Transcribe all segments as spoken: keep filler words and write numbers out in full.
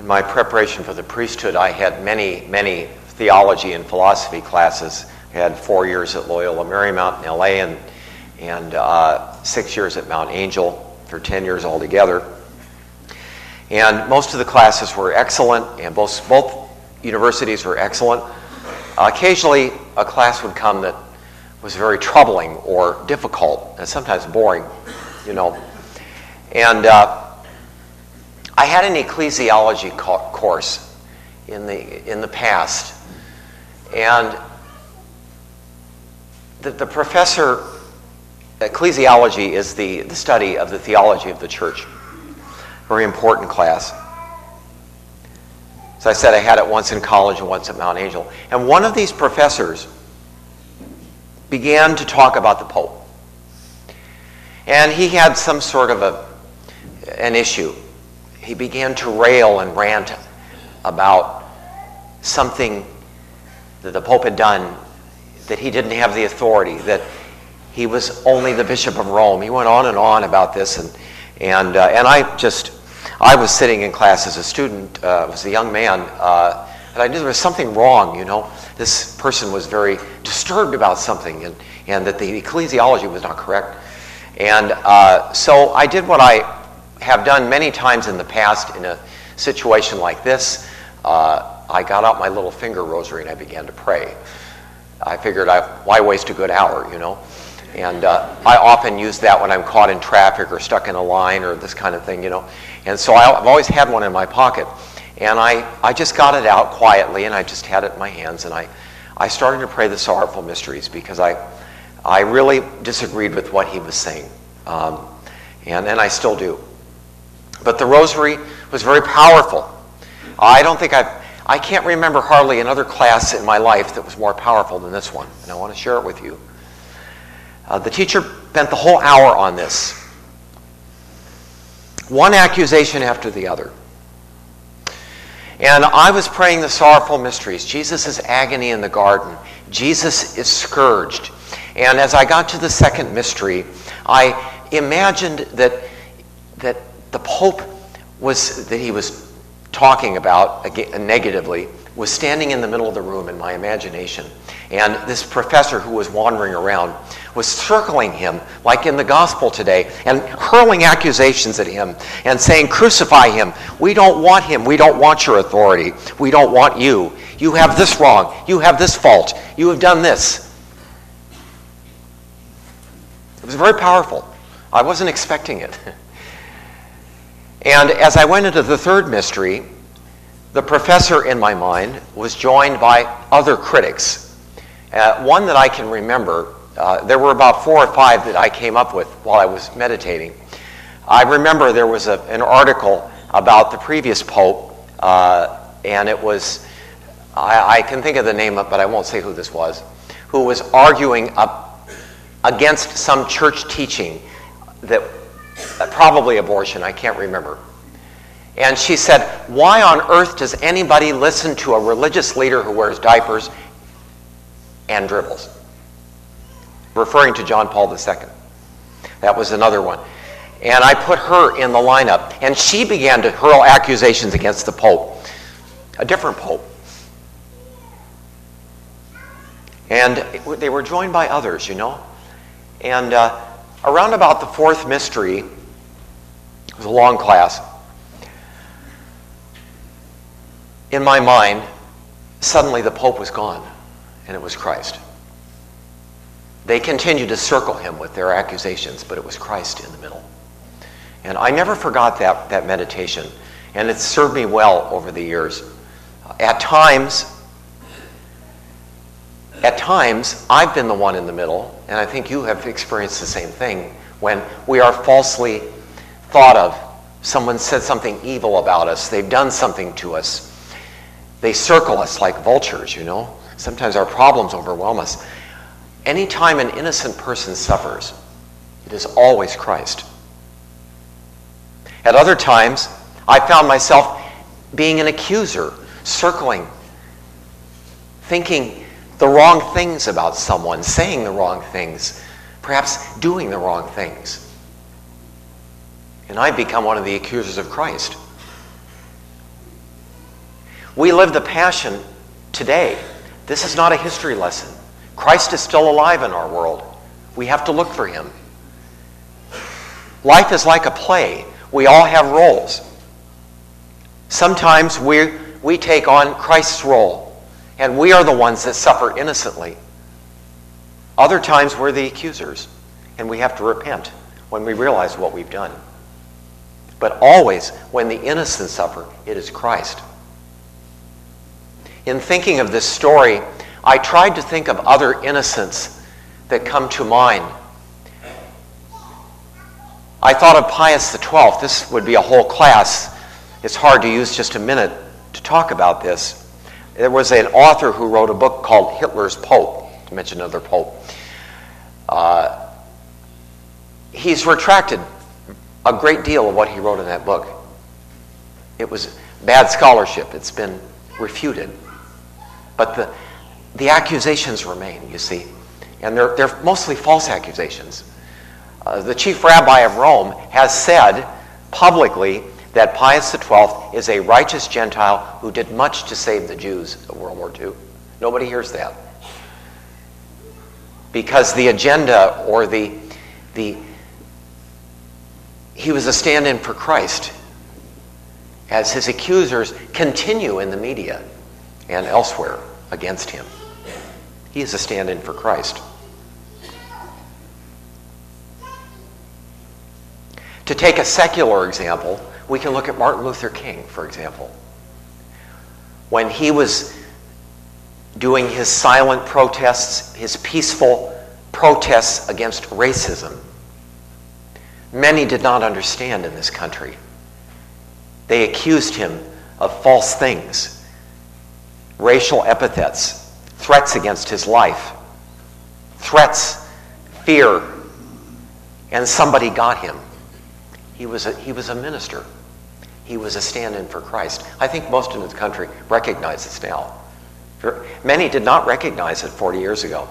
in my preparation for the priesthood, I had many, many theology and philosophy classes. I had four years at Loyola Marymount in L A and, and uh, six years at Mount Angel, for ten years altogether. And most of the classes were excellent, and both, both universities were excellent. Uh, occasionally, a class would come that was very troubling or difficult, and sometimes boring, you know. And uh, I had an ecclesiology co- course in the in the past, and the, the professor, ecclesiology is the, the study of the theology of the church. Very important class. As I said, I had it once in college and once at Mount Angel. And one of these professors began to talk about the Pope. And he had some sort of a an issue. He began to rail and rant about something that the Pope had done, that he didn't have the authority, that he was only the Bishop of Rome. He went on and on about this, and and uh, and I just, I was sitting in class as a student, uh, was a young man, uh, and I knew there was something wrong, you know. This person was very disturbed about something, and, and that the ecclesiology was not correct. And uh, so I did what I have done many times in the past in a situation like this. Uh, I got out my little finger rosary and I began to pray. I figured, I, why waste a good hour, you know? And uh, I often use that when I'm caught in traffic or stuck in a line or this kind of thing, you know. And so I, I've always had one in my pocket. And I, I just got it out quietly, and I just had it in my hands, and I, I started to pray the sorrowful mysteries because I, I really disagreed with what he was saying. Um, and, and I still do. But the rosary was very powerful. I don't think I've, I can't remember hardly another class in my life that was more powerful than this one, and I want to share it with you. Uh, the teacher spent the whole hour on this. One accusation after the other. And I was praying the sorrowful mysteries. Jesus' agony in the garden. Jesus is scourged. And as I got to the second mystery, I imagined that that the Pope was, that he was talking about negatively, was standing in the middle of the room in my imagination. And this professor who was wandering around was circling him, like in the gospel today, and hurling accusations at him and saying, crucify him. We don't want him. We don't want your authority. We don't want you. You have this wrong. You have this fault. You have done this. It was very powerful. I wasn't expecting it. And as I went into the third mystery, the professor in my mind was joined by other critics. Uh, one that I can remember, uh, there were about four or five that I came up with while I was meditating. I remember there was a, an article about the previous pope, uh, and it was, I, I can think of the name, but I won't say who this was, who was arguing up against some church teaching that, uh, probably abortion, I can't remember. And she said, why on earth does anybody listen to a religious leader who wears diapers and dribbles? Referring to John Paul the Second. That was another one. And I put her in the lineup, and she began to hurl accusations against the Pope, a different Pope. And they were joined by others, you know. And uh, around about the fourth mystery, it was a long class, in my mind, suddenly the Pope was gone, and it was Christ. They continued to circle him with their accusations, but it was Christ in the middle. And I never forgot that, that meditation, and it served me well over the years. At times, at times, I've been the one in the middle, and I think you have experienced the same thing, when we are falsely thought of. Someone said something evil about us. They've done something to us. They circle us like vultures, you know. Sometimes our problems overwhelm us. Anytime an innocent person suffers, it is always Christ. At other times, I found myself being an accuser, circling, thinking the wrong things about someone, saying the wrong things, perhaps doing the wrong things. And I've become one of the accusers of Christ. We live the Passion today. This is not a history lesson. Christ is still alive in our world. We have to look for him. Life is like a play. We all have roles. Sometimes we, we take on Christ's role, and we are the ones that suffer innocently. Other times we're the accusers, and we have to repent when we realize what we've done. But always, when the innocent suffer, it is Christ. In thinking of this story, I tried to think of other innocents that come to mind. I thought of Pius the twelfth. This would be a whole class. It's hard to use just a minute to talk about this. There was an author who wrote a book called Hitler's Pope, to mention another pope. Uh, he's retracted a great deal of what he wrote in that book. It was bad scholarship. It's been refuted. But the, the accusations remain, you see. And they're, they're mostly false accusations. Uh, the chief rabbi of Rome has said publicly that Pius the twelfth is a righteous Gentile who did much to save the Jews of World War Two. Nobody hears that. Because the agenda or the, the he was a stand-in for Christ, as his accusers continue in the media and elsewhere against him. He is a stand-in for Christ. To take a secular example, we can look at Martin Luther King, for example. When he was doing his silent protests, his peaceful protests against racism, many did not understand in this country. They accused him of false things, racial epithets, threats against his life, threats, fear, and somebody got him. He was a, he was a minister. He was a stand-in for Christ. I think most in this country recognize this now. Many did not recognize it forty years ago.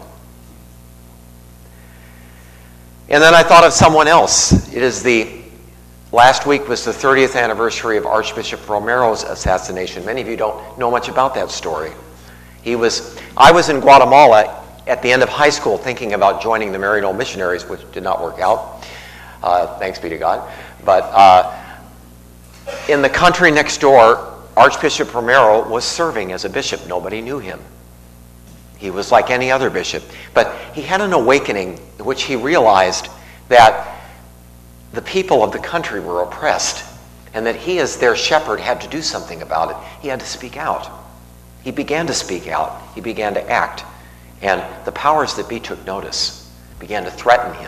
And then I thought of someone else. It is the, last week was the thirtieth anniversary of Archbishop Romero's assassination. Many of you don't know much about that story. He was, I was in Guatemala at the end of high school thinking about joining the Maryknoll Missionaries, which did not work out. Uh, thanks be to God. But uh, in the country next door, Archbishop Romero was serving as a bishop. Nobody knew him. He was like any other bishop. But he had an awakening in which he realized that the people of the country were oppressed and that he, as their shepherd, had to do something about it. He had to speak out. He began to speak out. He began to act. And the powers that be took notice, began to threaten him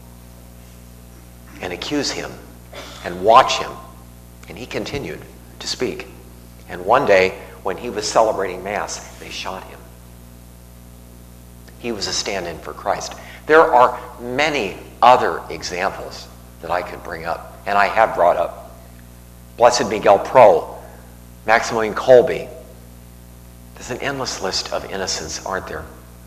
and accuse him and watch him. And he continued to speak. And one day, when he was celebrating Mass, they shot him. He was a stand-in for Christ. There are many other examples that I could bring up, and I have brought up. Blessed Miguel Pro, Maximilian Kolbe. There's an endless list of innocents, aren't there?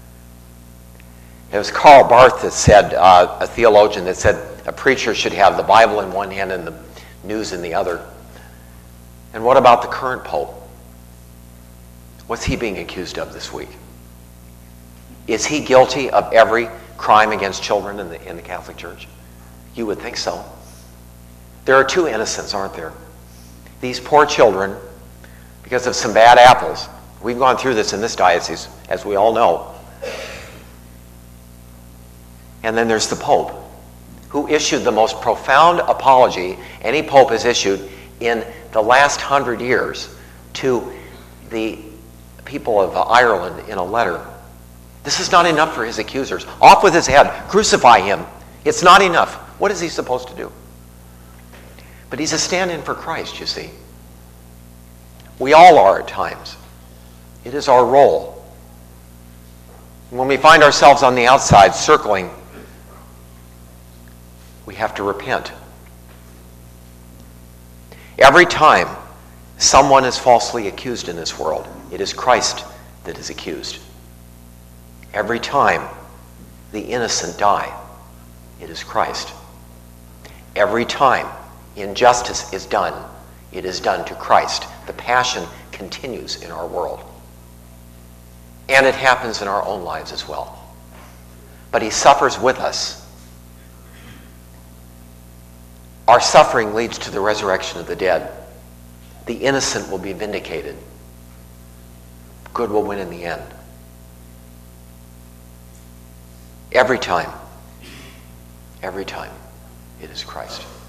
It was Karl Barth that said, uh, a theologian that said a preacher should have the Bible in one hand and the news in the other. And what about the current Pope? What's he being accused of this week? Is he guilty of every crime against children in the, in the Catholic Church? You would think so. There are two innocents, aren't there? These poor children, because of some bad apples. We've gone through this in this diocese, as we all know. And then there's the Pope, who issued the most profound apology any Pope has issued in the last hundred years to the people of Ireland in a letter. This is not enough for his accusers. Off with his head. Crucify him. It's not enough. What is he supposed to do? But he's a stand-in for Christ, you see. We all are at times. It is our role. When we find ourselves on the outside circling, we have to repent. Every time someone is falsely accused in this world, it is Christ that is accused. Every time the innocent die, it is Christ. Every time injustice is done, it is done to Christ. The Passion continues in our world. And it happens in our own lives as well. But he suffers with us. Our suffering leads to the resurrection of the dead. The innocent will be vindicated. Good will win in the end. Every time, every time, it is Christ.